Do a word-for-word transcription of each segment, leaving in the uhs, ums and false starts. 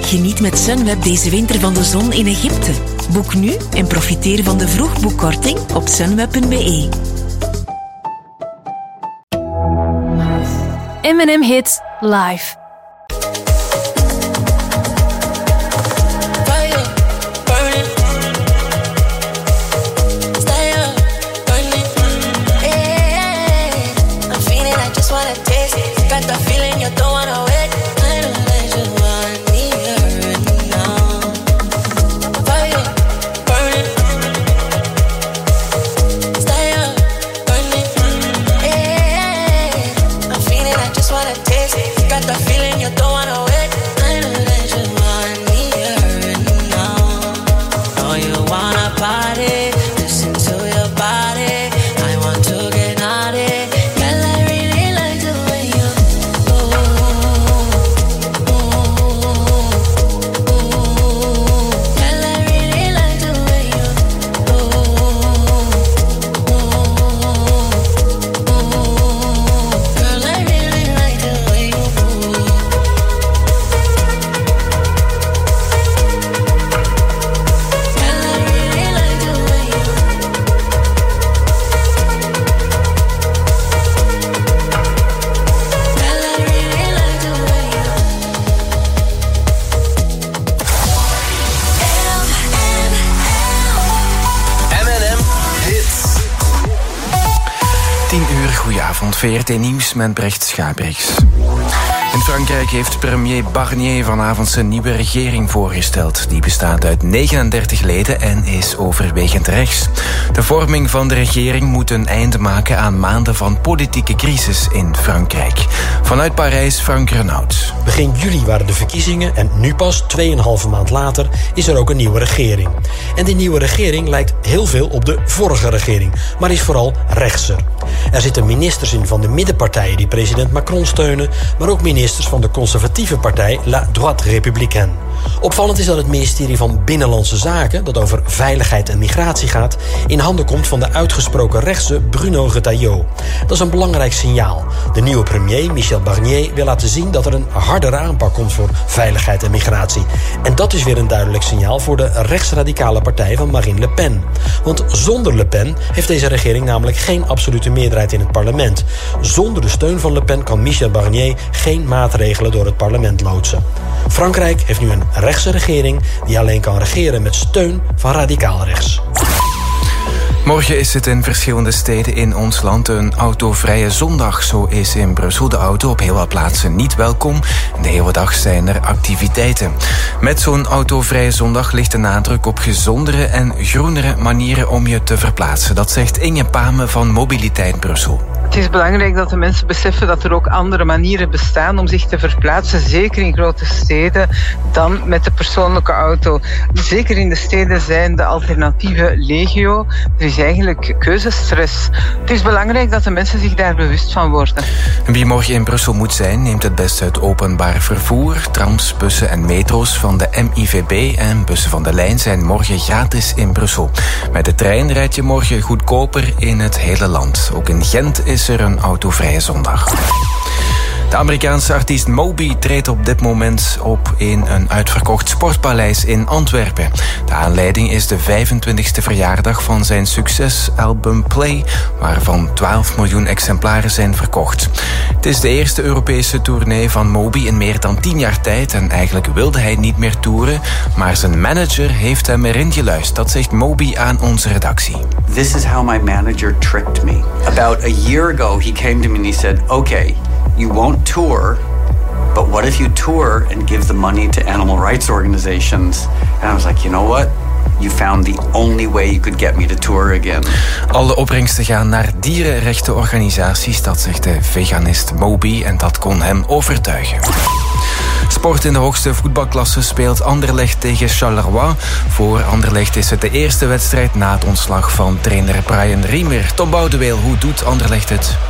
Geniet met Sunweb deze winter van de zon in Egypte. Boek nu en profiteer van de vroegboekkorting op sunweb punt be. M en M Hits live. V R T Nieuws met Brecht Schabriks. In Frankrijk heeft premier Barnier vanavond zijn nieuwe regering voorgesteld. Die bestaat uit negenendertig leden en is overwegend rechts. De vorming van de regering moet een einde maken aan maanden van politieke crisis in Frankrijk. Vanuit Parijs, Frank Renaud. Begin juli waren de verkiezingen en nu pas, tweeënhalve maand later, is er ook een nieuwe regering. En die nieuwe regering lijkt heel veel op de vorige regering, maar is vooral rechtser. Er zitten ministers in van de middenpartijen die president Macron steunen, maar ook ministers van de conservatieve partij La Droite Républicaine. Opvallend is dat het ministerie van Binnenlandse Zaken, dat over veiligheid en migratie gaat, in handen komt van de uitgesproken rechtse Bruno Retailleau. Dat is een belangrijk signaal. De nieuwe premier, Michel Barnier, wil laten zien dat er een hardere aanpak komt voor veiligheid en migratie. En dat is weer een duidelijk signaal voor de rechtsradicale partij van Marine Le Pen. Want zonder Le Pen heeft deze regering namelijk geen absolute meerderheid in het parlement. Zonder de steun van Le Pen kan Michel Barnier geen maatregelen door het parlement loodsen. Frankrijk heeft nu een rechtse regering die alleen kan regeren met steun van radicaal rechts. Morgen is het in verschillende steden in ons land een autovrije zondag. Zo is in Brussel de auto op heel wat plaatsen niet welkom. De hele dag zijn er activiteiten. Met zo'n autovrije zondag ligt de nadruk op gezondere en groenere manieren om je te verplaatsen. Dat zegt Inge Pame van Mobiliteit Brussel. Het is belangrijk dat de mensen beseffen dat er ook andere manieren bestaan om zich te verplaatsen, zeker in grote steden, dan met de persoonlijke auto. Zeker in de steden zijn de alternatieven legio. Er is eigenlijk keuzestress. Het is belangrijk dat de mensen zich daar bewust van worden. Wie morgen in Brussel moet zijn, neemt het best uit openbaar vervoer. Trams, bussen en metro's van de M I V B en bussen van de lijn zijn morgen gratis in Brussel. Met de trein rijd je morgen goedkoper in het hele land. Ook in Gent is is er een autovrije zondag. De Amerikaanse artiest Moby treedt op dit moment op in een uitverkocht sportpaleis in Antwerpen. De aanleiding is de vijfentwintigste verjaardag van zijn succesalbum Play, waarvan twaalf miljoen exemplaren zijn verkocht. Het is de eerste Europese tournee van Moby in meer dan tien jaar tijd en eigenlijk wilde hij niet meer toeren, maar zijn manager heeft hem erin geluisterd. Dat zegt Moby aan onze redactie. This is how my manager tricked me. About a year ago he came to me and he said, okay, you won't tour, but what if you tour and give the money to animal rights organizations? And I was like, you know what? You found the only way you could get me to tour again. Alle opbrengsten gaan naar dierenrechtenorganisaties, dat zegt de veganist Moby, en dat kon hem overtuigen. Sport in de hoogste voetbalklasse speelt Anderlecht tegen Charleroi. Voor Anderlecht is het de eerste wedstrijd na het ontslag van trainer Brian Riemer. Tom Boudeweel, hoe doet Anderlecht het?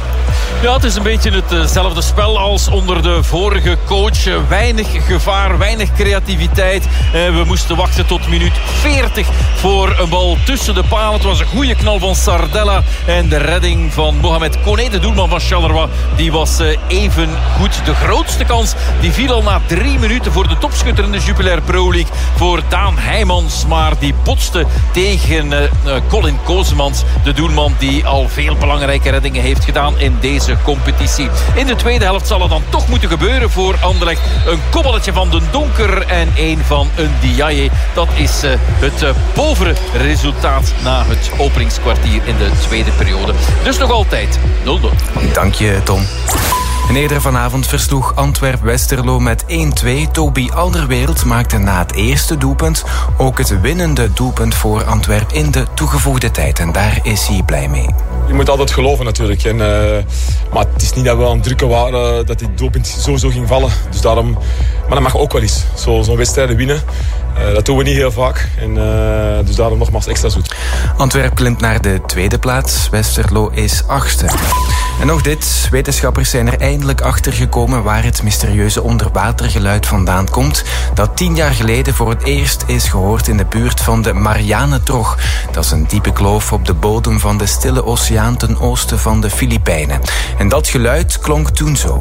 Ja, het is een beetje hetzelfde spel als onder de vorige coach. Weinig gevaar, weinig creativiteit. We moesten wachten tot minuut veertig voor een bal tussen de palen. Het was een goede knal van Sardella. En de redding van Mohamed Koné, de doelman van Charleroi, die was even goed. De grootste kans die viel al na drie minuten voor de topschutter in de Jupiler Pro League. Voor Daan Heijmans. Maar die botste tegen uh, Colin Kozemans. De doelman die al veel belangrijke reddingen heeft gedaan in deze competitie. In de tweede helft zal het dan toch moeten gebeuren voor Anderlecht. Een koppeletje van Den Donker en een van een Ndiaye. Dat is uh, het uh, povere resultaat na het openingskwartier in de tweede periode. Dus nog altijd nul nul. Dank je, Tom. En eerder vanavond versloeg Antwerp-Westerlo met één twee. Toby Alderweireld maakte na het eerste doelpunt ook het winnende doelpunt voor Antwerp in de toegevoegde tijd. En daar is hij blij mee. Je moet altijd geloven natuurlijk. En, uh, maar het is niet dat we aan het drukken waren dat die doelpunt sowieso ging vallen. Dus daarom, maar dat mag ook wel eens. Zo, zo'n wedstrijden winnen. Uh, dat doen we niet heel vaak. En, uh, dus daarom nogmaals extra zoet. Antwerp klimt naar de tweede plaats. Westerlo is achtste. En nog dit. Wetenschappers zijn er eindelijk achter gekomen waar het mysterieuze onderwatergeluid vandaan komt. Dat tien jaar geleden voor het eerst is gehoord in de buurt van de Marianentrog. Dat is een diepe kloof op de bodem van de Stille Oceaan ten oosten van de Filipijnen. En dat geluid klonk toen zo.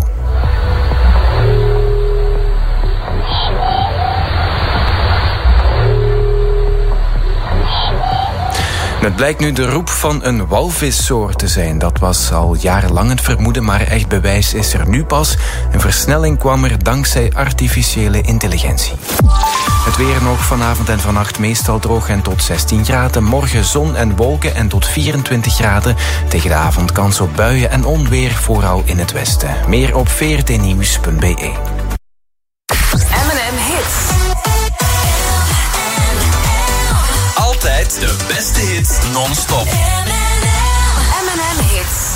Het blijkt nu de roep van een walvissoort te zijn. Dat was al jarenlang het vermoeden, maar echt bewijs is er nu pas. Een versnelling kwam er dankzij artificiële intelligentie. Het weer nog vanavond en vannacht meestal droog en tot zestien graden. Morgen zon en wolken en tot vierentwintig graden. Tegen de avond kans op buien en onweer, vooral in het westen. Meer op v r t nieuws punt b e. M en M Hits. Altijd de beste hits non-stop. M en M Hits.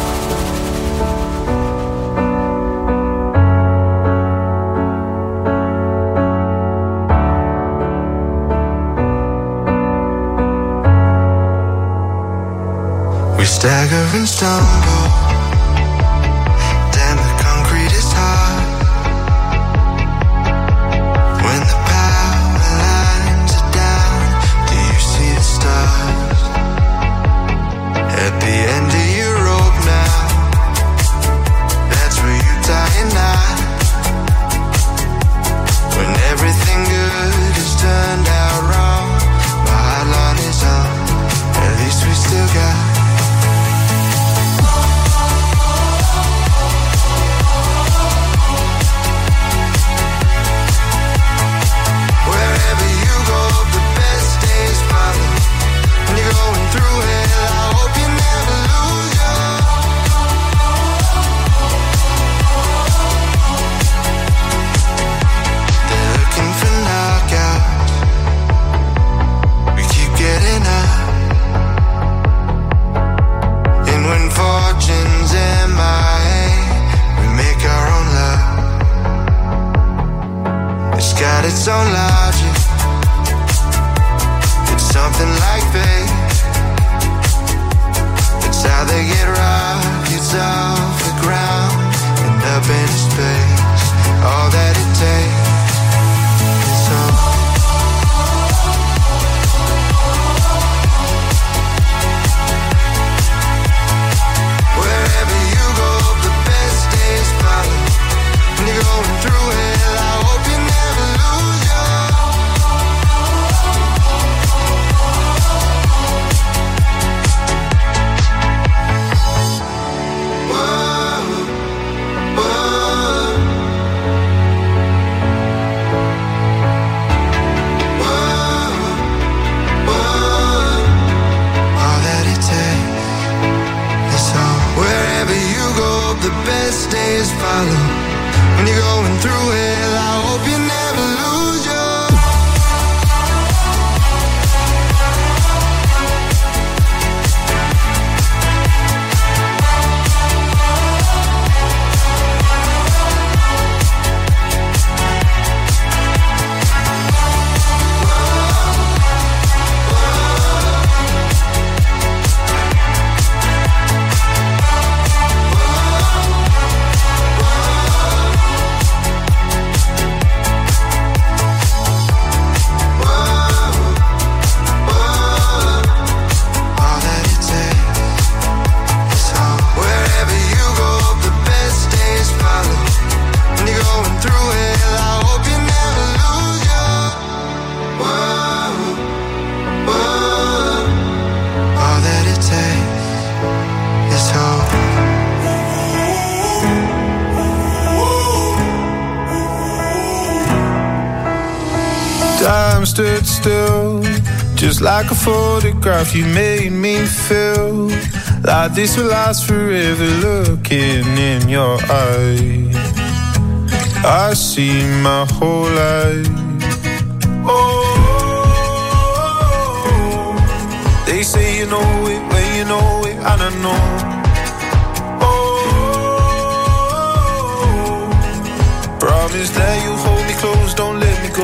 We stagger and stumble. Damn, the concrete is hard. When the power lines are down, do you see the stars? At the end of your rope now, that's where you tie a knot. When everything good has turned out wrong, my hotline is on. At least we still got its own logic. It's something like fate. It's how they get rockets off the ground and up into space. All that it takes is some. Wherever you go, the best days follow. When you're going through hell, I hope you never lose your. Whoa, whoa. Time stood still, just like a photograph. You made me feel like this will last forever. Looking in your eyes, I see my whole life. Oh, they say you know it when you know it, and I know. Oh, promise that you hold me close, don't let me go.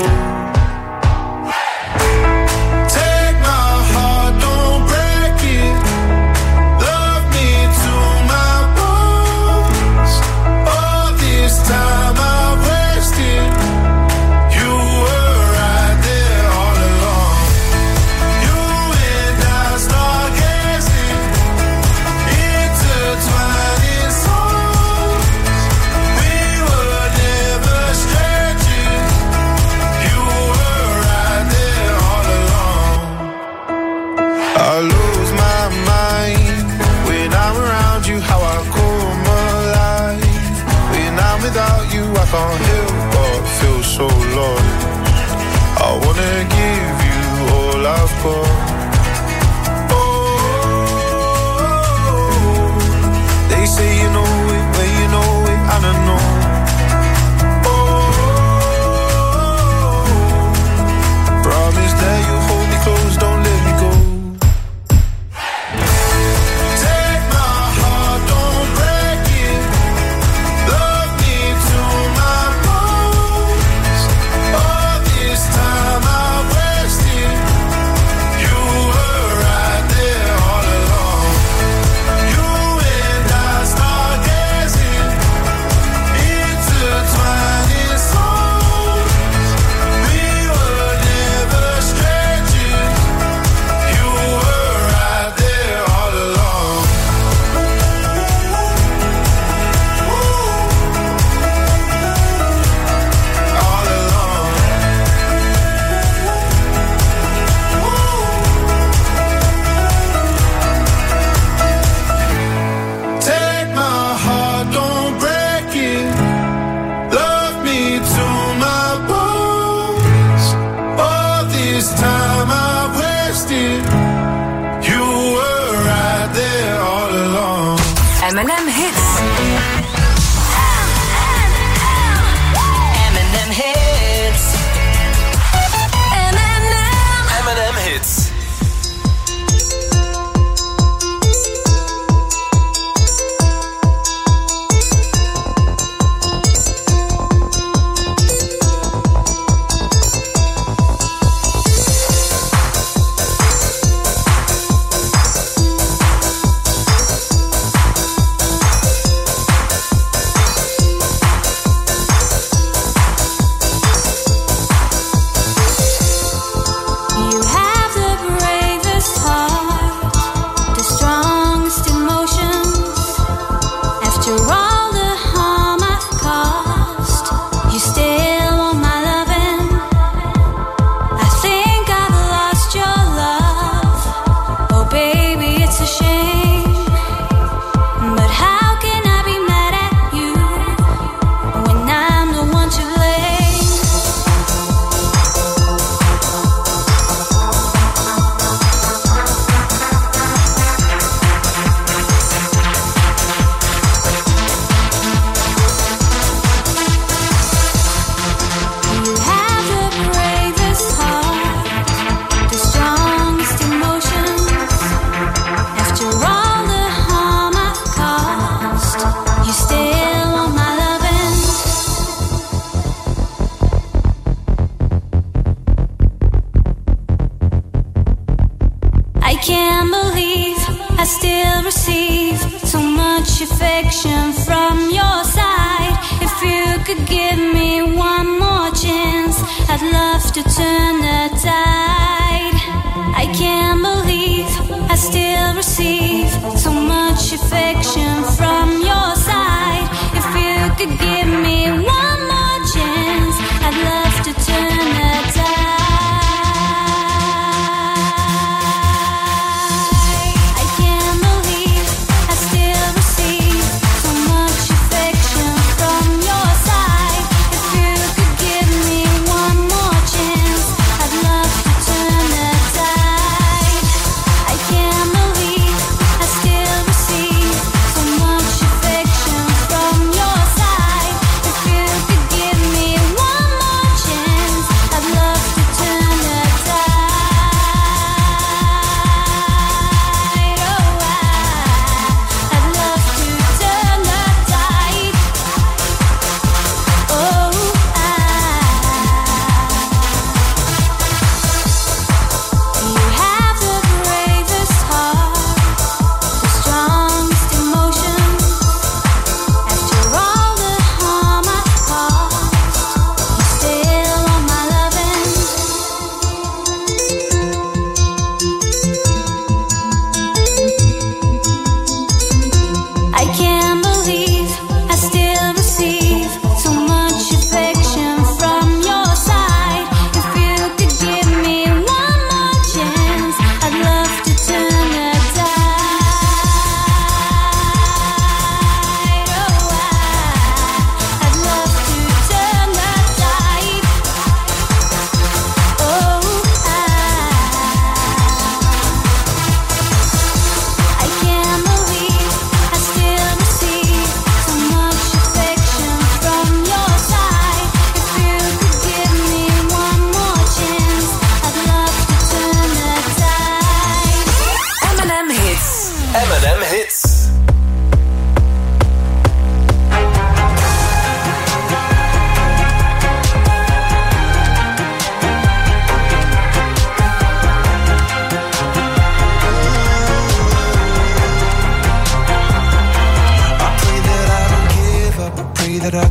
I can't help but feel so lost. I wanna give you all I've got. Oh, they say you know it when you know it, and I know. Oh, promise that you hold me close, don't let me go. M and M Hits. M and M Hits. M and M. M and M Hits.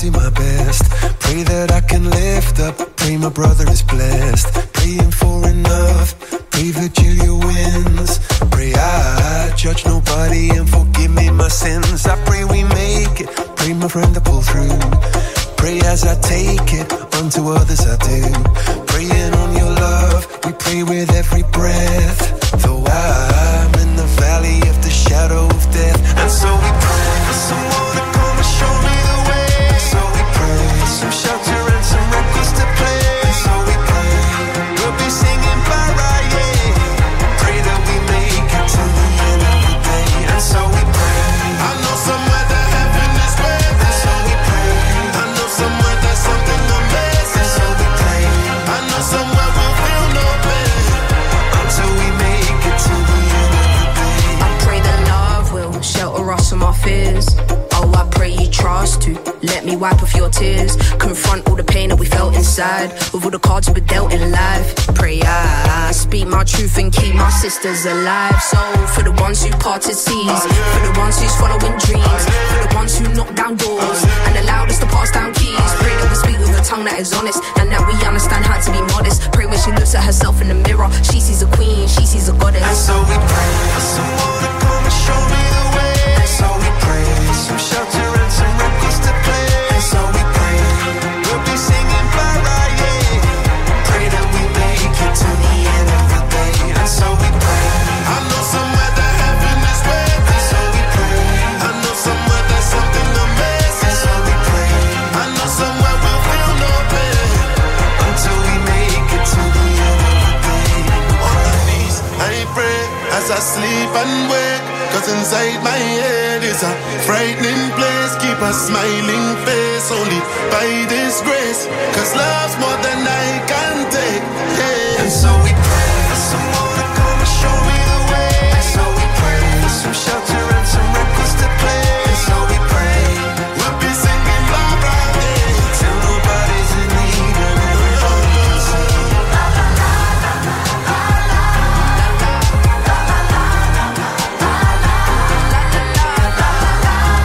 do my best. Pray that I can lift up. Pray my brother is blessed. Praying for enough. Pray Virgilia wins. Pray I judge nobody and forgive me my sins. I pray we make it. Pray my friend to pull through. Pray as I take it, unto others I do. Praying on your love, we pray with every breath. Though I'm in the valley of the shadow of death. And so we pray for someone to come and show me the way. And so we pray for some shelter and some records to play. And so we pray, we'll be singing Mariah. Pray that we make it to the end of the day. And so we pray, I know somewhere that heaven is waiting. And so we pray, I know somewhere there's something amazing. So we pray, I know somewhere we'll feel no pain until we make it to the end of the day. I pray that love will shelter us from our fears. Oh, I pray you trust to let me wipe off your tears. Confront all the pain that we felt inside with all the cards we were dealt in life. Pray I, I speak my truth and keep my sisters alive. So for the ones who parted seas, for the ones who's following dreams, for the ones who knock down doors and allowed us to pass down keys. Pray that we speak with a tongue that is honest and that we understand how to be modest. Pray when she looks at herself in the mirror, she sees a queen, she sees a goddess. And so we pray for someone to come and show me the way. And so we pray for some shelter and some records to play. And so we pray, we'll be singing Mariah. Pray that we make it to the end of the day. And so we pray, I know somewhere that heaven is waiting. And so we pray, I know somewhere there's something amazing. And so we pray, I know somewhere we'll feel no pain until we make it to the end of the day. On my knees, I pray as I sleep and wake. Cause inside my head is a frightening place. Keep a smiling face only by this grace. Cause love's more than I can take, yeah. And so we pray for someone to come and show me the way. And so we pray for some shelter and some records to play. And so we pray, we'll be singing Barbara, yeah, till nobody's in need and everybody's singing.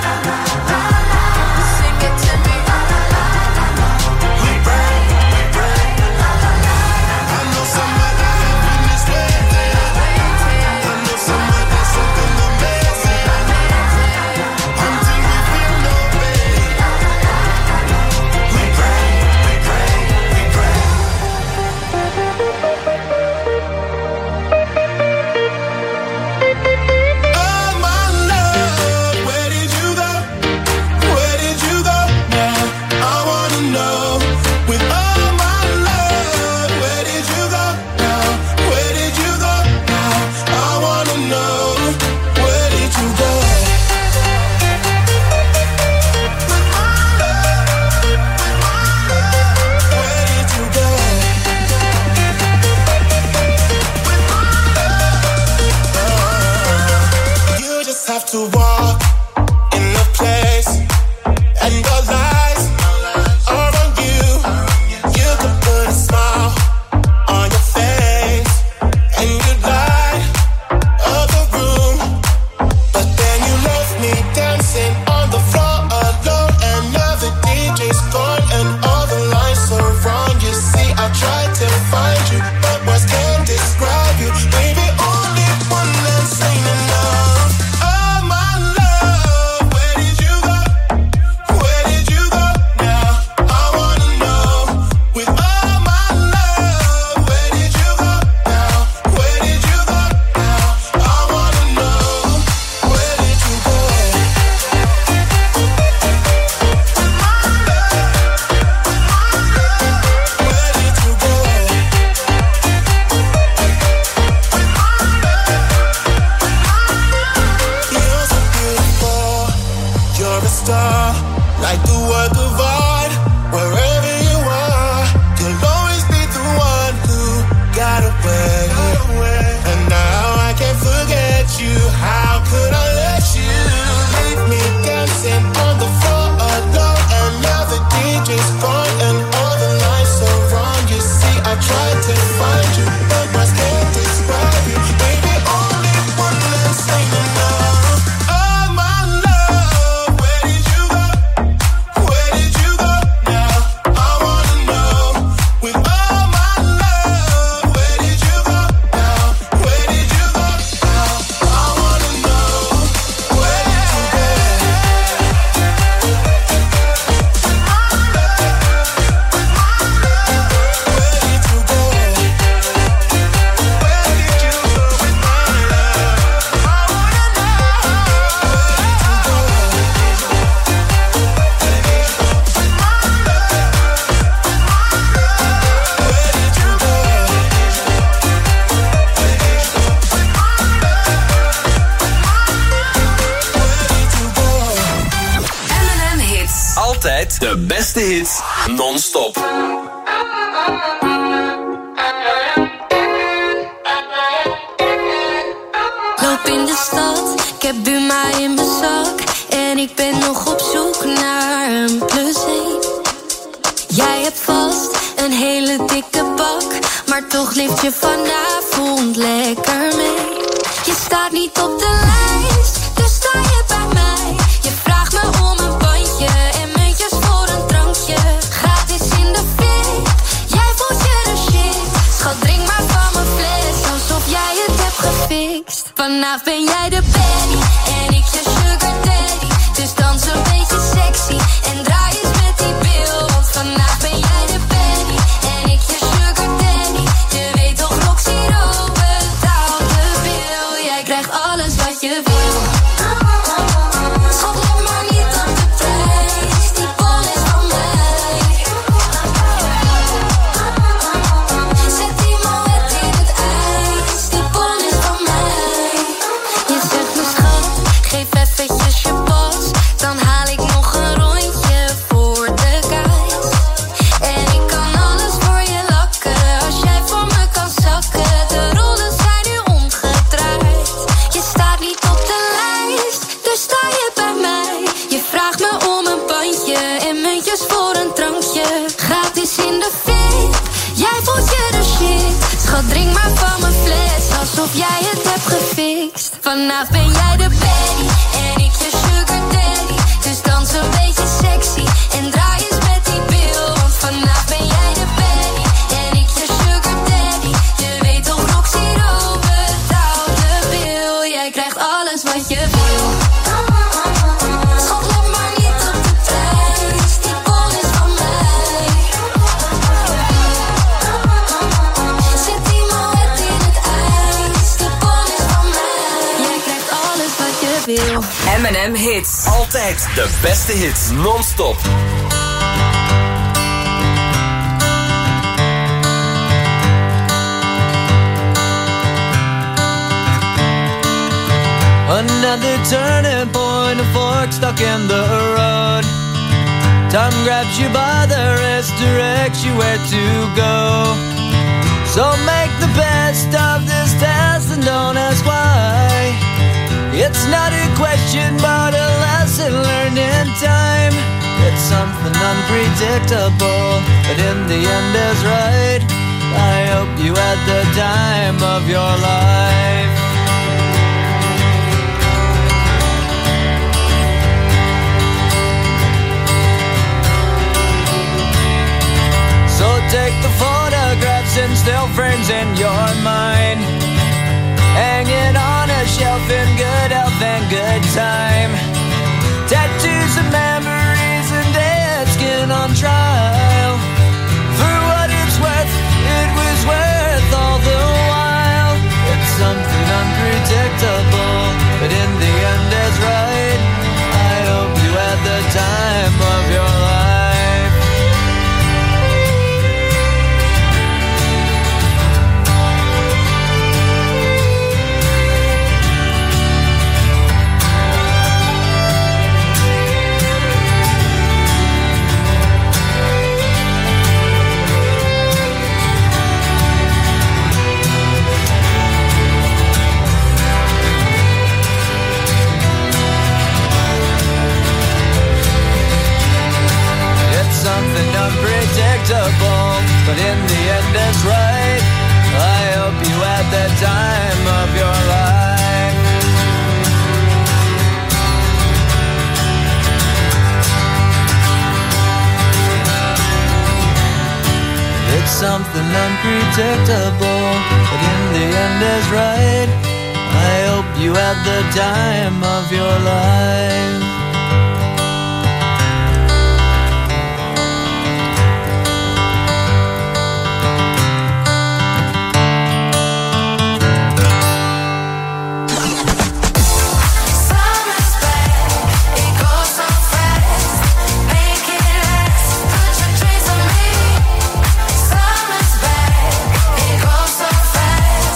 Sing it to me. We pray, we pray. de beste hits non-stop. Loop in de stad, ik heb Buma in mijn zak. En ik ben nog op zoek naar een plus één. Jij hebt vast een hele dikke bak, maar toch lift je vanavond lekker mee. Je staat niet op de lijst, dus sta je bij mij. Je vraagt me om een bandje en muntjes voor een drankje. Gratis in de fik, jij voelt je de shit. Schat, drink maar van mijn fles, alsof jij het hebt gefixt. Vanavond ben jij de baddie en ik je sugar daddy. Dus dans een beetje sexy en draai eens met die bil. Want vanavond ben jij de baddie en ik je sugar daddy. Je weet toch, Roxy Rowe betaalt de bil. Jij krijgt alles wat je wil. Schat, let maar niet op de prijs, die bol is van mij. Zet die moet in het ijs, die bol is van mij. Je zegt me schat, geef eventjes je pas, dan haal ik nog een rondje voor de guys. En ik kan alles voor je lakken, als jij voor me kan zakken. De rollen zijn nu omgedraaid. Je staat niet op de lijst, dus sta je bij mij. Je vraagt me om een bandje en muntjes voor een drankje. Gratis in de fik, jij voelt je de shit. Schat, drink maar van mijn fles, alsof jij het hebt gefixt. Vanavond ben jij de baddie en ik je sugar daddy. Dus dans een beetje sexy en draai eens met die bil. Want vanavond ben jij de baddie en ik je sugar daddy. Je weet toch, Roxy Rowe betaalt de bil. Jij krijgt alles wat je wil. Schat, let maar niet op de prijs, die bol is van mij. Zet die moet in het ijs, die bol is van mij. Jij krijgt alles wat je wil. M en M Hits. Altijd de beste hits non-stop. Another turning point, a fork stuck in the road. Time grabs you by the wrist, directs you where to go. So make the best of this test and don't ask why. It's not a question but a lesson learned in time. It's something unpredictable, but in the end is right. I hope you had the time of your life. So take the photographs and still frames in your mind. Hang it on a shelf in good health and good time. Tattoos and memories and dead skin on trial. For what it's worth, it was worth all the while. It's something unpredictable, but in the end is right. I hope you had the time of your life. Something unpredictable, but in the end is right. I hope you had the time of your life. It's something unpredictable, but in the end is right. I hope you had the time of your life.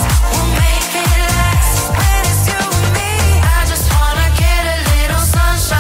Sunshine.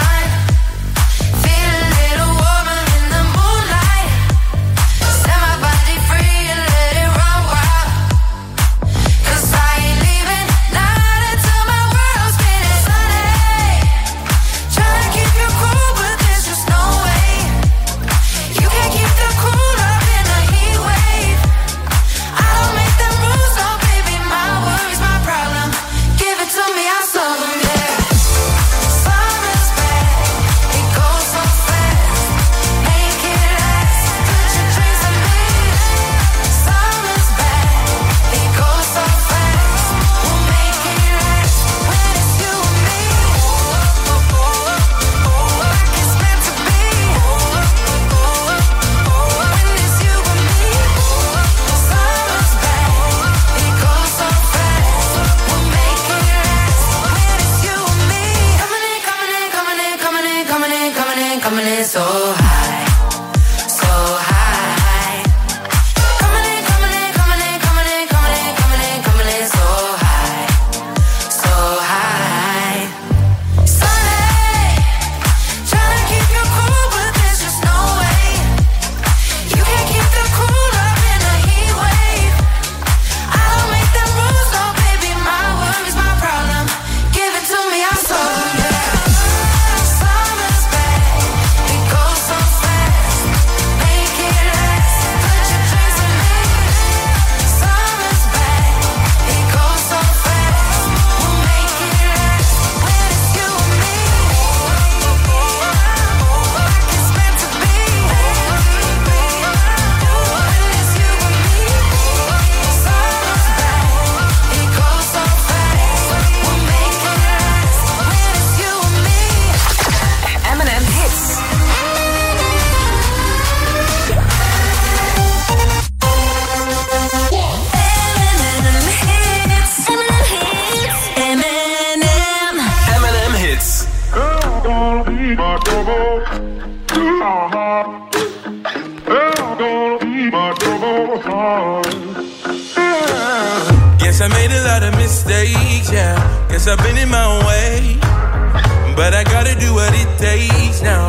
Guess I made a lot of mistakes, yeah. Guess I've been in my own way, but I gotta do what it takes now.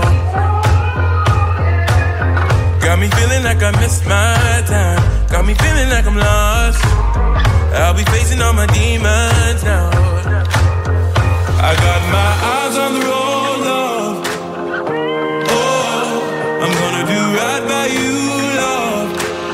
Got me feeling like I missed my time. Got me feeling like I'm lost. I'll be facing all my demons now. I got my eyes on the road, love. Oh, I'm gonna do right by you, love.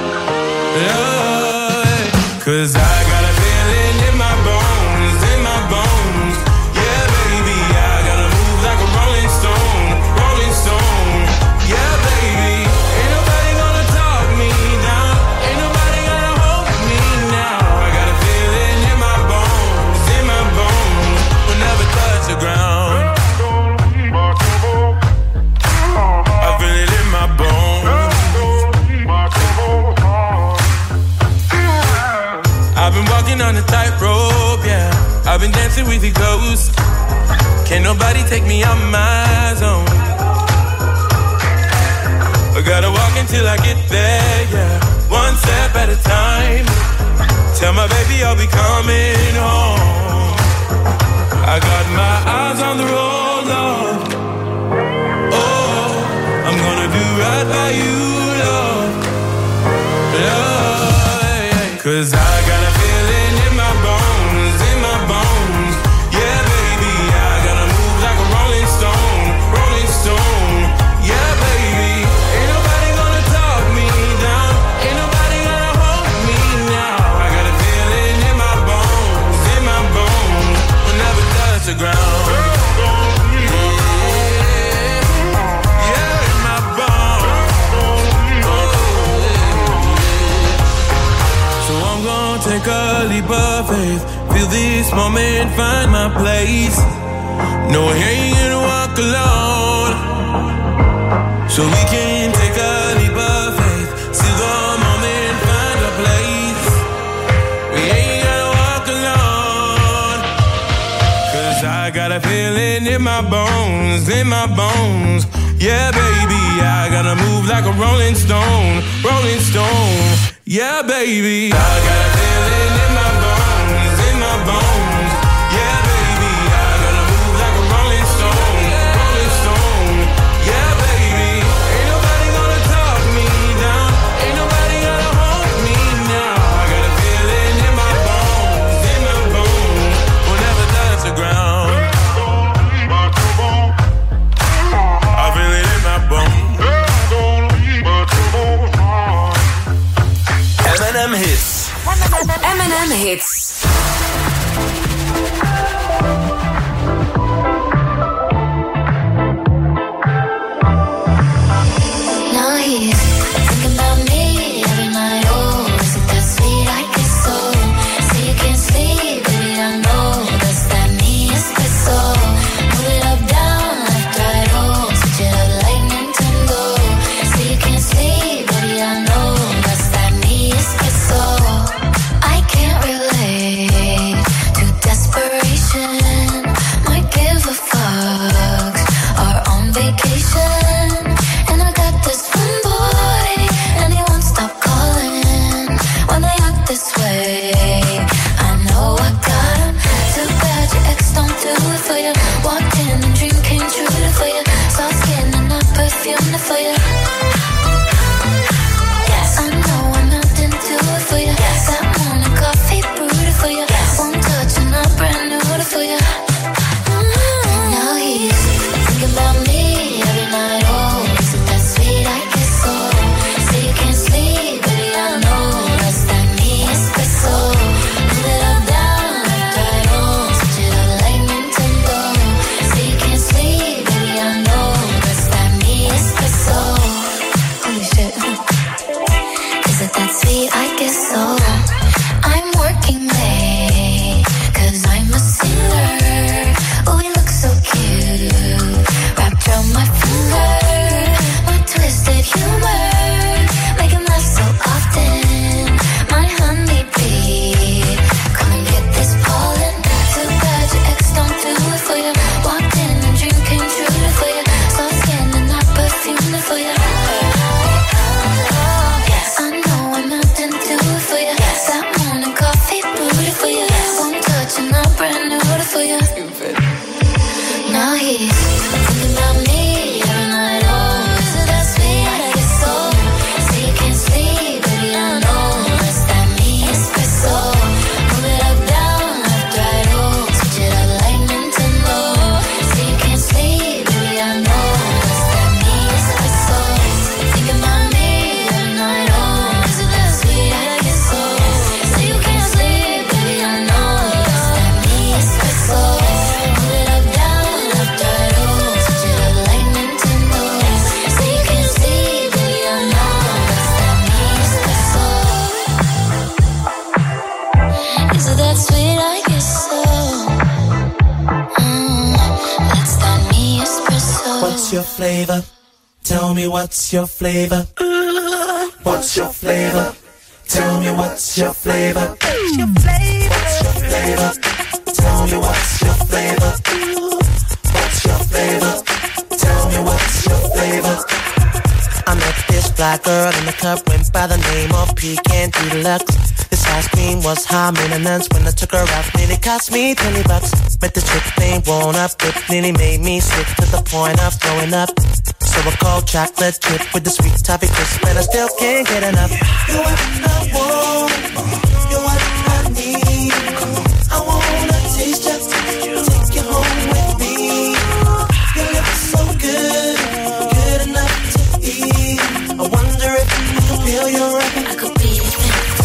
Love. Cause I got a feeling in my bones, in my bones. Yeah, baby, I gotta move like a rolling stone, rolling stone. Yeah, baby, ain't nobody gonna talk me down. Ain't nobody gonna hold me now. I got a feeling in my bones, in my bones. We'll never touch the ground. I feel it in my bones. I've been walking on a tightrope, yeah. I've been dancing with the ghosts. Can't nobody take me out my zone. I gotta walk until I get there, yeah. One step at a time. Tell my baby I'll be coming home. I got my eyes on the road, love. Oh, I'm gonna do right by you, love. Love, cause I got a feeling in my bones, in my bones. Yeah, baby, I gotta move like a rolling stone, rolling stone. Yeah, baby, ain't nobody gonna talk me down. Ain't nobody gonna hold me now. I got a feeling in my bones, in my bones. We'll never touch the ground. Take a leap of faith, feel this moment, find my place. No, I ain't gonna walk alone. So we can take a leap of faith, see the moment, find a place. We ain't gonna walk alone. Cause I got a feeling in my bones, in my bones. Yeah, baby, I gotta move like a rolling stone, rolling stone. Yeah, baby, I got a feeling in my bones, in my bones. Yeah, baby, I gotta move like a rolling stone, rolling stone. Yeah, baby, ain't nobody gonna talk me down. Ain't nobody gonna hold me now. I got a feeling in my bones, in my bones. We'll never touch the ground. I feel it in my bones. M and M Hits. M and M Hits. Now he's thinking about me every night. Oh, is it that sweet? I guess so. Say you can't sleep, baby, I know. Does that mean it's good so? Move it up, down, left, right, oh. Switch it up like Nintendo. Say you can't sleep, baby, I know. Does that mean it's good so? I can't relate to that. your flavor? Tell me what's your flavor? What's your flavor? Tell me what's your flavor? What's your flavor? What's your flavor? Tell me what's your flavor? What's your flavor? Tell me what's your flavor? I met this fly girl in the club, went by the name of Pecan Deluxe. This ice cream was high maintenance. When I took her out, nearly cost me twenty bucks. Met the chick named Won't Up, it nearly made me sick to the point of throwing up. So I called chocolate chip with the sweet toffee crisp, and I still can't get enough. You're what I want, you're what I need. I wanna taste you, take you home with me. Your lips so good, good enough to eat. I wonder if I can feel your up. I could be your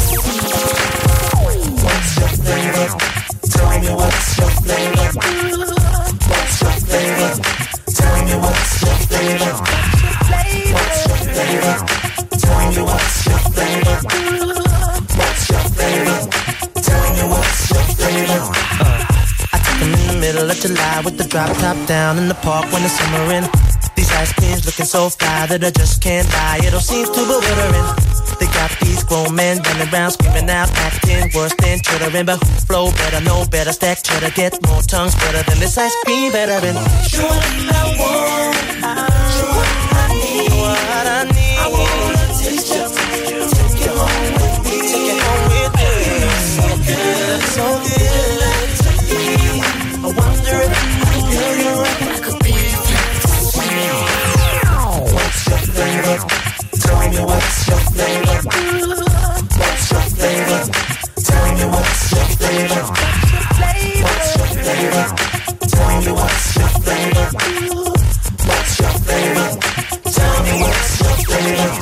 What's your flavor? Tell me what's your flavor? What's your flavor? Tell me what's your flavor? What's your flavor? Tell me what's your flavor? What's your flavor? Tell me what's your flavor? Uh, I took them in the middle of July with the drop top down in the park when the summer in. These ice creams looking so fly that I just can't lie. It all seems too bewildering. They got these grown men running around screaming out, acting worse than chittering. But who flow better, know better, stack cheddar, get more tongues better than this ice cream veteran. You're what I want, you're what I need, what I need. I wanna taste you, take you home with me, take you home with me. So good, so good to eat. I wonder if I can feel your up. I could be your What's your flavor? Tell me what's your flavor? What's your flavor? Tell me what's your flavor? What's your flavor? Tell me what's your flavor? What's your flavor? Tell me what's your flavor?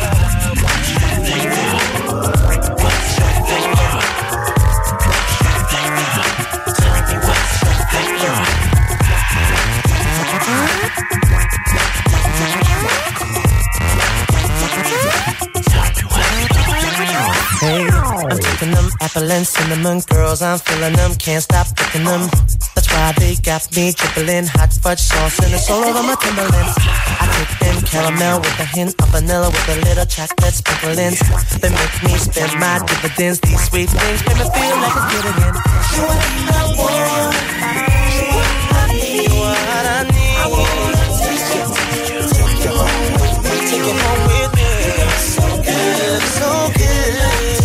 Hey, I'm taking them apple and cinnamon girls, I'm feeling them, can't stop picking them. That's why they got me dribbling hot fudge sauce and it's all over my Timberlands. I take them caramel with a hint of vanilla with a little chocolate sprinklings. They make me spend my dividends. These sweet things make me feel like a kid again. You're what I want, you're what I need, what I need. I wanna taste you, take you home with me, take you home with me. So good, so good.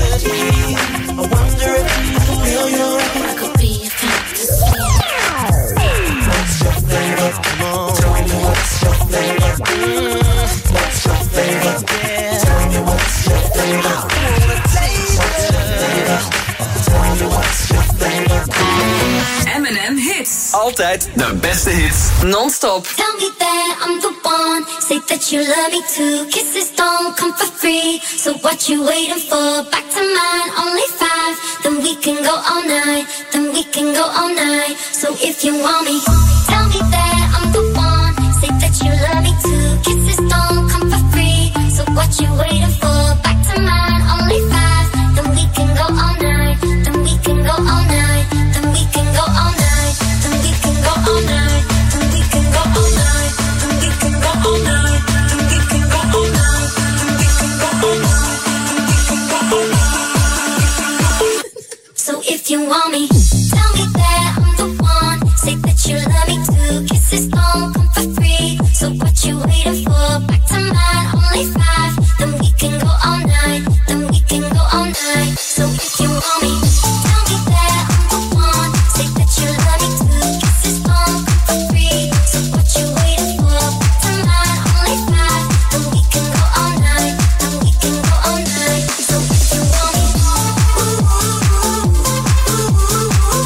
I wonder if I can feel your up. I could be your fantasy. What's your flavor? Come on. Tell me what's your flavor? Mm. What's your flavor? Yeah. Tell me what's your flavor? I wanna taste what's your flavor? Tell me what's your flavor? M and M Hits. Altijd de beste hits. Non-stop. Tell me that I'm the one. Say that you love me too. Kisses don't come for free. So what you waiting for? Back to mine, only five. Then we can go all night. Then we can go all night. So if you want me, tell me that I'm the one. Say that you love me too. Kisses don't come for free. So what you waiting for? Back to mine, only five. Then we can go all night. Then we can go all night. Then we can go all night. Then we can go all night. Then we can go all night. Then we can go all night. Then we can go all night. Then we can go all night. Then we can go all night. So if you want me, tell me that I'm the one. Say that you love me too. Kisses don't come for free. So what you waiting for? Back to mine, only five. Then we can go all night. Then we can go all night. So if you want me, tell me that I'm the one. Say that you love me too. Kisses don't come for free. So what you waiting for? Back to mine, only five. Then we can go all night. Then we can go all night. So if you want me, ooh, ooh, ooh, ooh, ooh, ooh.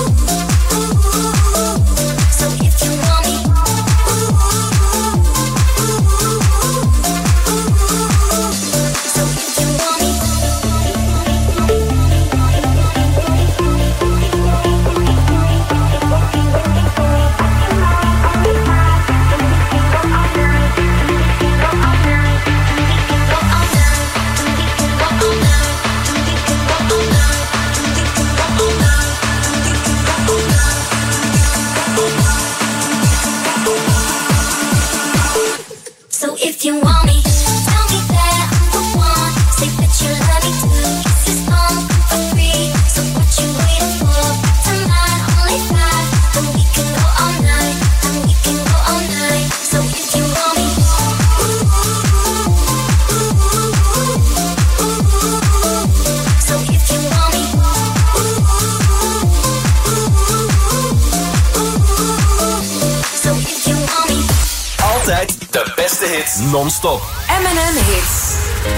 hit non-stop. M en M Hits.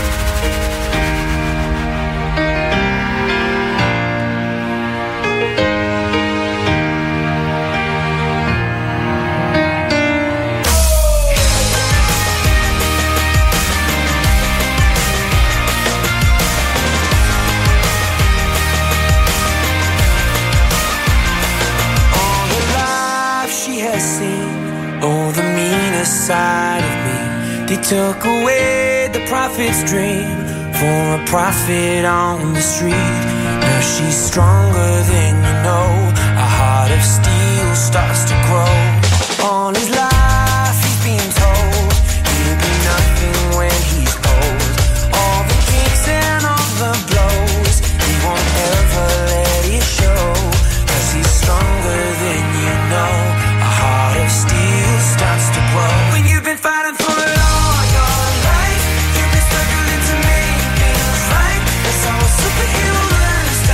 Oh, the meanest side of me. They took away the prophet's dream for a prophet on the street. Now she's stronger than you know. A heart of steel starts to grow. All his life he's been told he'll be nothing when he's old. All the kicks and all the blows, he won't ever let it show. 'Cause he's stronger than you know. A heart of steel starts to grow. When you've been fighting for it all your life, you've been struggling to make things right. That's how a superhero learns to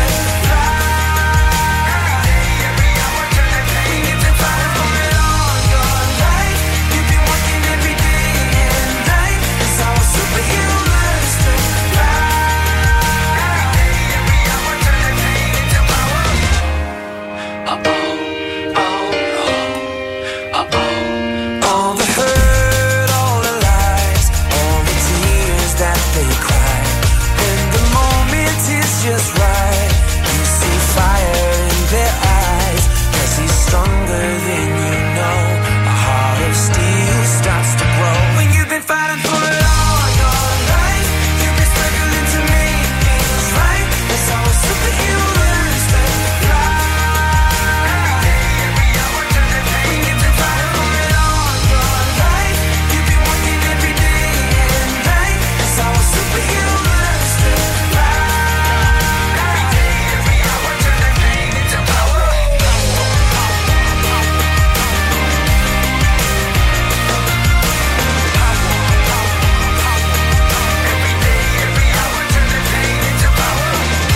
fly. Every hour turn a page. When you've been fighting for it all your life, you've been working every day and night. That's how a superhero learns to fly. Every hour turn a page into power. Uh oh. All the hurt, all the lies, all the tears that they cry. When the moment is just right, you see fire in their eyes. 'Cause he's stronger than you know. A heart of steel starts to grow. When you've been fighting for it all your life, you've been struggling to make things right. That's how a superhero learns to fly. Every hour turn a page. When you've been fighting for it all your life, you've been working every day and night. That's how a superhero learns to fly. Every day, every hour, turn the pain into power. Every day, every hour, turn the pain into power.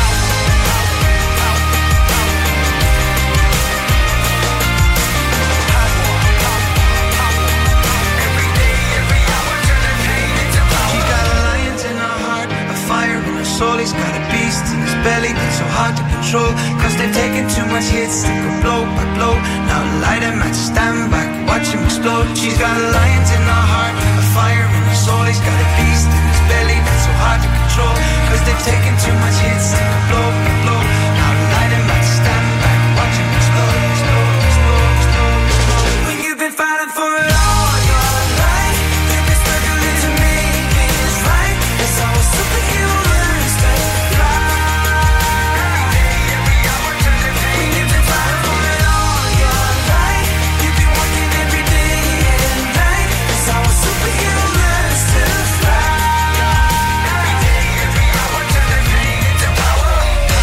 Every day, every hour, turn the pain into power. She's got a lion in her heart, a fire in her soul. He's got a beast in his belly that's so hard to control. 'Cause they've taken too much hits, they go blow by blow. Now light him match, stand back, watch him explode. She's got a lion in her heart, a fire in her soul. He's got a beast in his belly that's so hard to control. 'Cause they've taken too much hits, they go blow by blow. Now light him match, stand back, watch him explode, explode, explode, explode, explode. When you've been fighting for it all your life, you've been struggling to make things right. That's how a superhero learns to fly. Every hour, turn the pain. When you've been fighting for it all your life, you've been working every day and night. That's how a superhero learns to fly. Every day, every hour, turn the pain into power.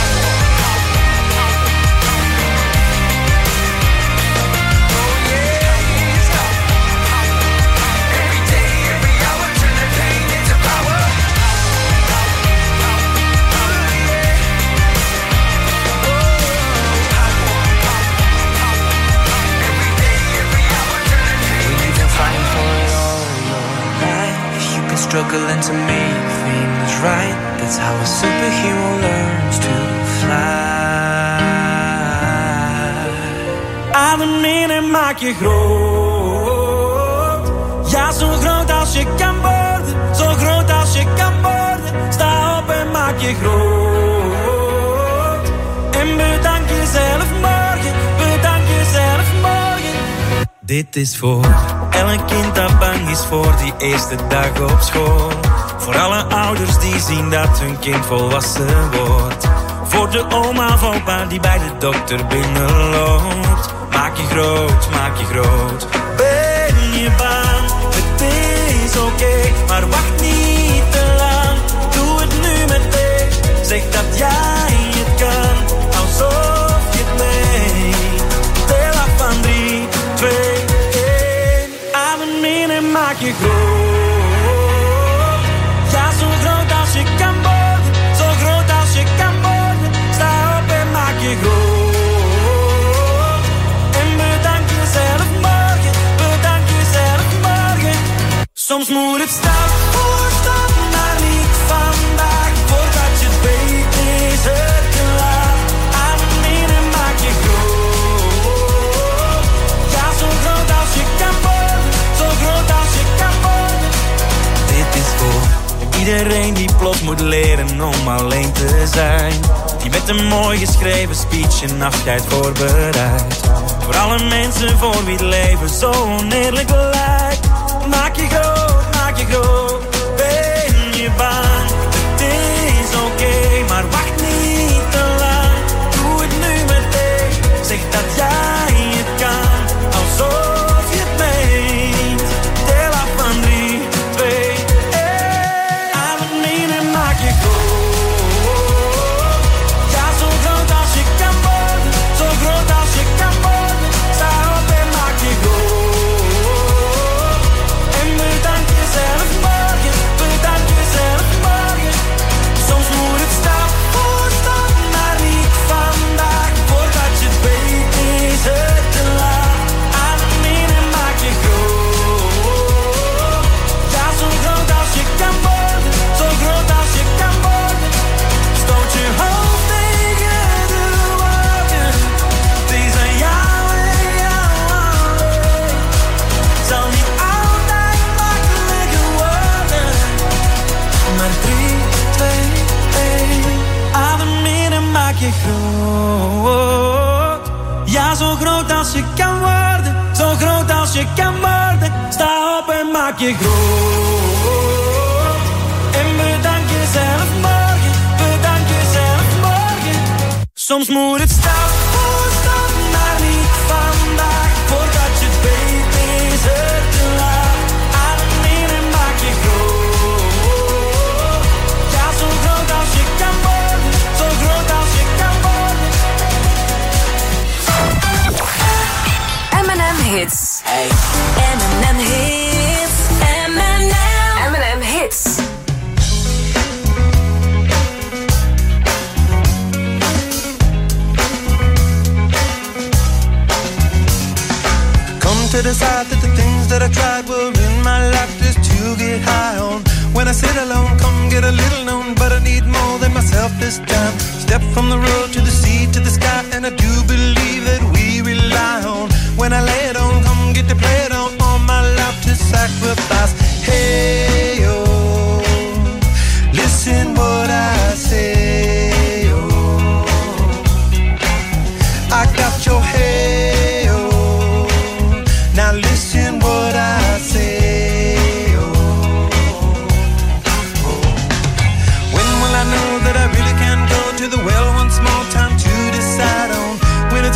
Oh yeah. Every day, every hour, turn the pain into power. You've been fighting for it all your life. You've been struggling to make things right. That's how a superhero learns to fly. Ademeren maak je groot. Ja, zo groot als je kan worden. Zo groot als je kan worden. Sta op en maak je groot. En bedank jezelf morgen. Bedank jezelf morgen. Dit is voor elk kind dat bang is voor die eerste dag op school. Voor alle ouders die zien dat hun kind volwassen wordt. Voor de oma of opa die bij de dokter binnenloopt. Maak je groot, maak je groot. Ben je bang? Het is oké, okay, maar wacht niet te lang. Doe het nu meteen. Zeg dat jij het kan, alsof je het meent. Tel af van drie, twee, één. Adem in en maak je groot. Ja, zo groot als je kan worden. Zo groot als je kan worden. Sta op en maak je groot. En bedank jezelf morgen. Bedank jezelf morgen. Zo Soms moet het stap voor stap, maar niet vandaag. Voordat je het weet is het te laat. Ademeren maak je groot. Ja, zo groot als je kan worden, zo groot als je kan worden. Dit is voor iedereen die plots moet leren om alleen te zijn. Die met een mooi geschreven speech een afscheid voorbereidt. Voor alle mensen voor wie het leven zo oneerlijk lijkt. Maak je groot, maak je groot, ben je bang? Het is oké, okay, maar wacht niet te lang. Doe het nu meteen, zeg dat jij het kan. Alsof je het meent, tel af van drie, twee, één. Adem in en maak je groot. Ja, zo groot als je kan worden, zo groot als je kan worden. Sta op en maak je groot. Groot. Ja, zo groot als je kan worden, zo groot als je kan worden. Sta op en maak je groot. En bedank jezelf morgen, bedank jezelf morgen. Soms moet het stap voor stap, maar niet vandaag. Voordat je het weet is het te laat. Adem in en maak je groot. Ja, zo groot als je kan worden, zo groot als je kan worden. M and M Hits. Hey. M and M Hits. M and M. M and M Hits. Come to decide that the things that I tried were in my life just to get high on. When I sit alone, come get a little known, but I need more than myself this time. Step from the road to the sea to the sky, and I do believe that we rely on. When I lay it on, come get to play it on, all my life to sacrifice. Hey, oh, listen what I say, oh, I got your hey, oh, now listen what I say, oh, oh. When will I know that I really can go to the well once more? Time to decide on when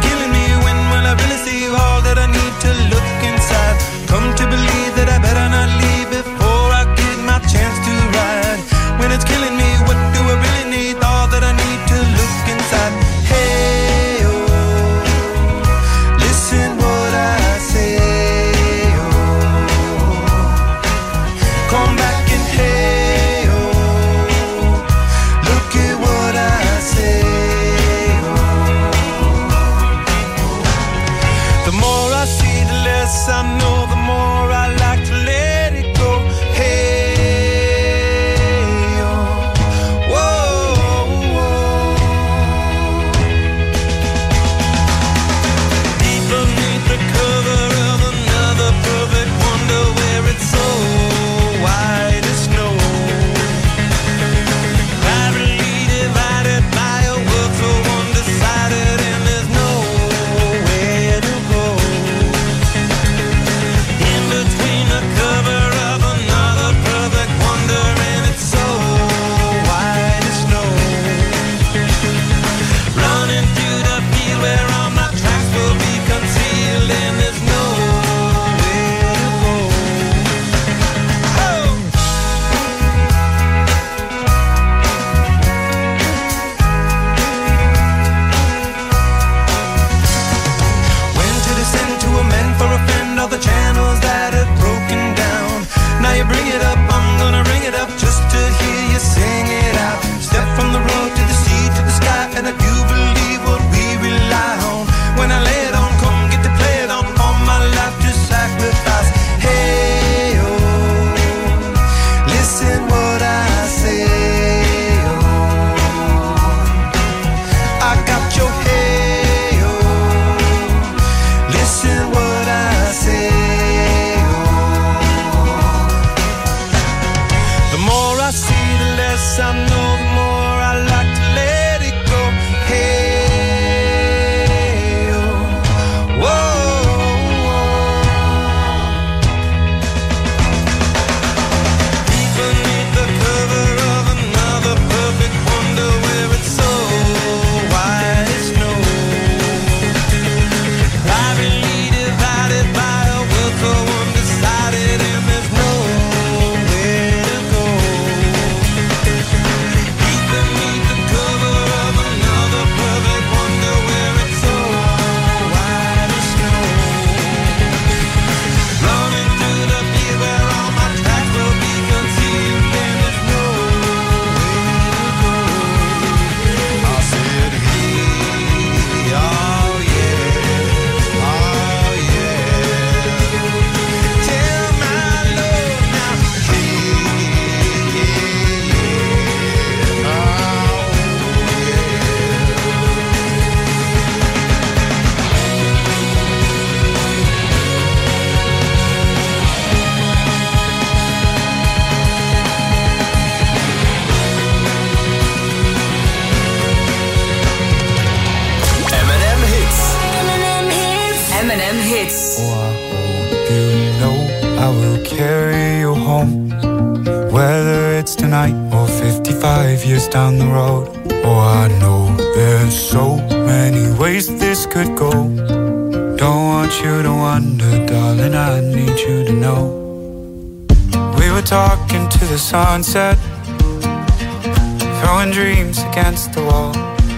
hits. Oh, I hope you know I will carry you home, whether it's tonight or fifty-five years down the road. Oh, I know there's so many ways this could go. Don't want you to wonder, darling, I need you to know. We were talking to the sunset, throwing dreams against the wall.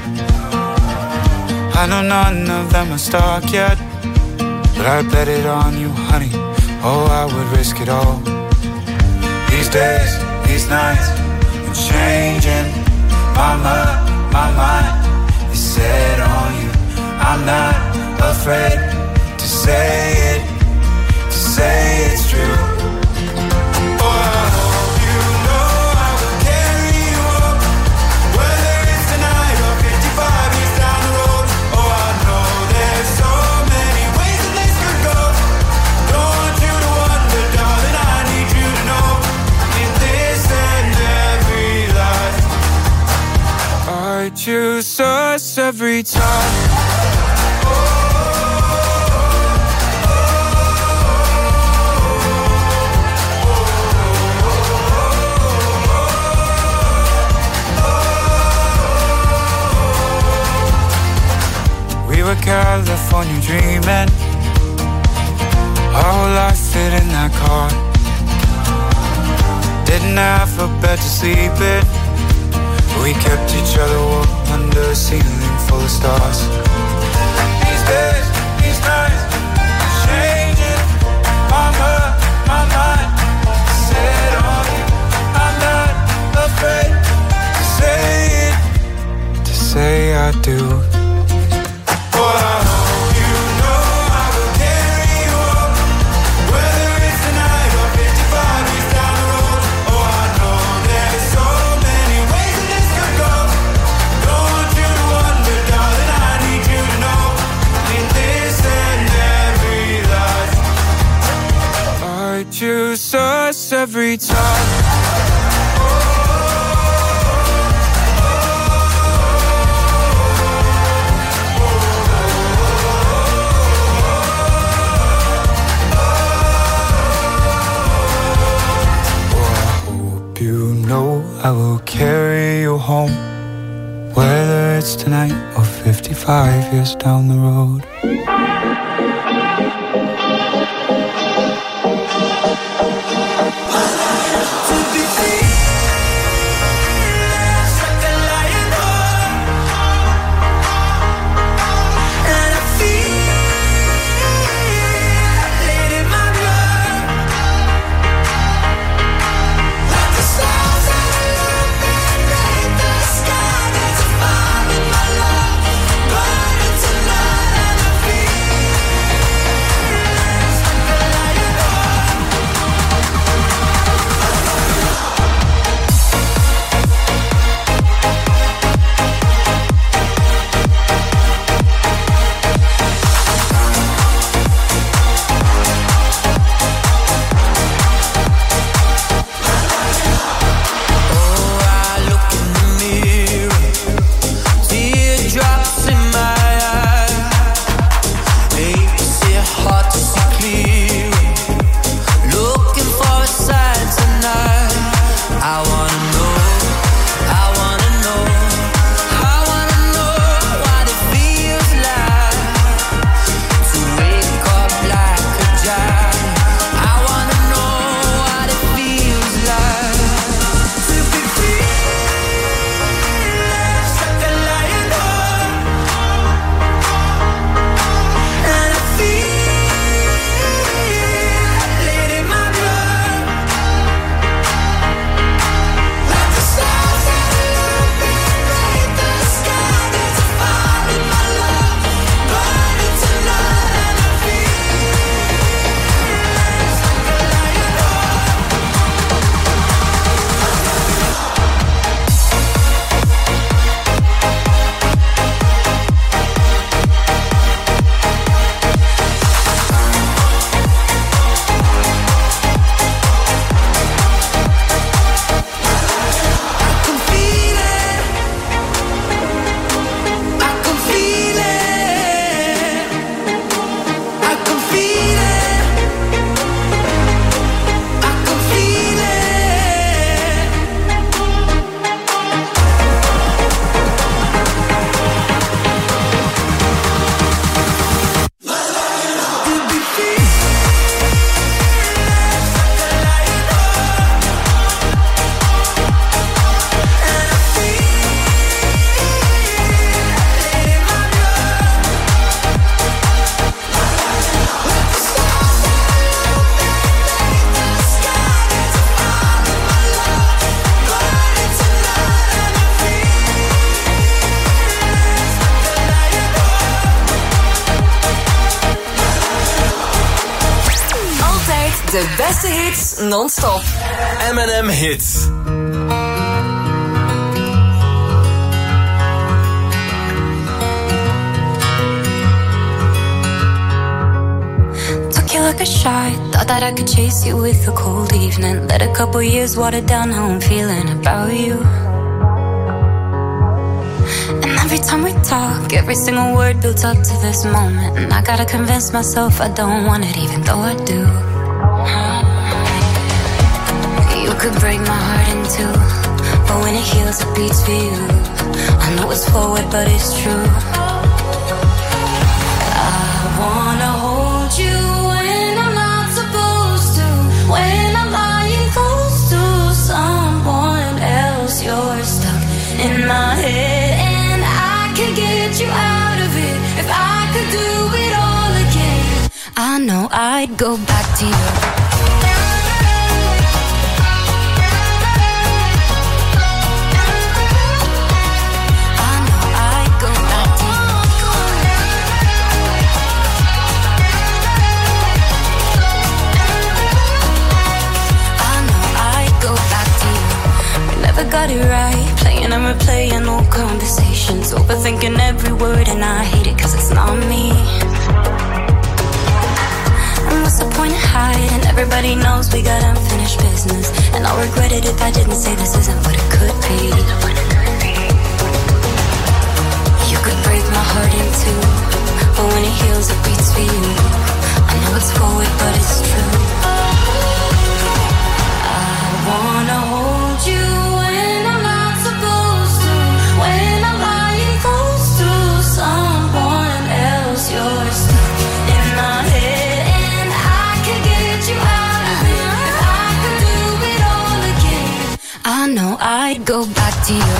I know none of them are stuck yet, but I bet it on you, honey. Oh, I would risk it all. These days, these nights, I'm changing. My mind, my mind is set on you. I'm not afraid to say it, to say it's true. I choose us every time. We were California dreaming, our whole life fit in that car. Didn't have a bed to sleep in, we kept each other warm under a ceiling full of stars. These days, these nights, changing. My mind, my mind, set on you. I'm not afraid to say it, to say I do. Choose us every time. I will carry you home, whether it's tonight or fifty-five years down the road. Burning tonight and I feel De beste hits non-stop. M en M Hits. Took you like a shot, thought that I could chase you with a cold evening. Let a couple years water down how I'm feeling about you. And every time we talk, every single word builds up to this moment. And I gotta convince myself I don't want it, even though I do. You could break my heart in two, but when it heals, it beats for you. I know it's forward, but it's true. I wanna hold you when I'm not supposed to, when I'm lying close to someone else. You're stuck in my head, and I could get you out of it if I could do it all again. I know I'd go back to you. Got it right, playing and replaying old conversations, overthinking every word, and I hate it cause it's not me. And what's the point of hiding? Everybody knows we got unfinished business, and I'll regret it if I didn't say this isn't what it could be. You could break my heart in two, but when it heals it beats for you. I know it's forward but it's true. I wanna hold you when I'm not supposed to, when I'm lying close to someone else. You're stuck in my head, and I can get you out of it if I could do it all again. I know I'd go back to you.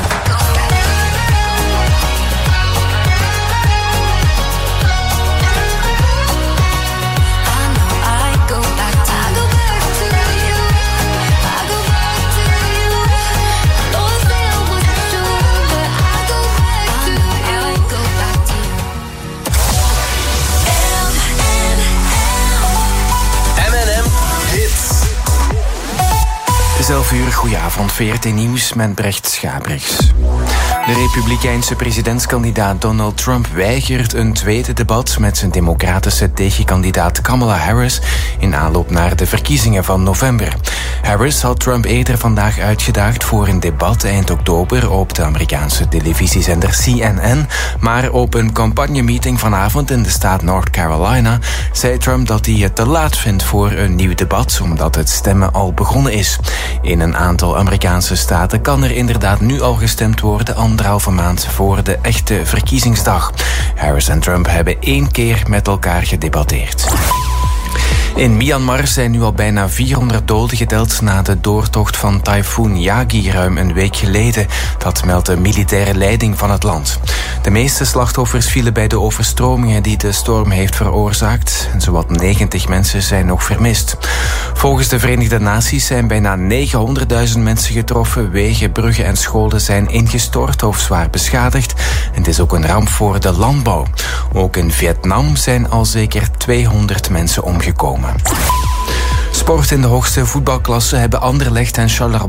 elf uur, goedenavond, V R T Nieuws met Brecht Schabrichs. De republikeinse presidentskandidaat Donald Trump weigert een tweede debat met zijn democratische tegenkandidaat Kamala Harris in aanloop naar de verkiezingen van november. Harris had Trump eerder vandaag uitgedaagd voor een debat eind oktober op de Amerikaanse televisiezender C N N, maar op een campagnemeeting vanavond in de staat North Carolina zei Trump dat hij het te laat vindt voor een nieuw debat, omdat het stemmen al begonnen is. In een aantal Amerikaanse staten kan er inderdaad nu al gestemd worden, anderhalve maand voor de echte verkiezingsdag. Harris en Trump hebben één keer met elkaar gedebatteerd. In Myanmar zijn nu al bijna vierhonderd doden geteld na de doortocht van tyfoon Yagi ruim een week geleden. Dat meldt de militaire leiding van het land. De meeste slachtoffers vielen bij de overstromingen die de storm heeft veroorzaakt. En zowat negentig mensen zijn nog vermist. Volgens de Verenigde Naties zijn bijna negenhonderdduizend mensen getroffen. Wegen, bruggen en scholen zijn ingestort of zwaar beschadigd. En het is ook een ramp voor de landbouw. Ook in Vietnam zijn al zeker tweehonderd mensen omgekomen. Sport in de hoogste voetbalklasse hebben Anderlecht en Charleroi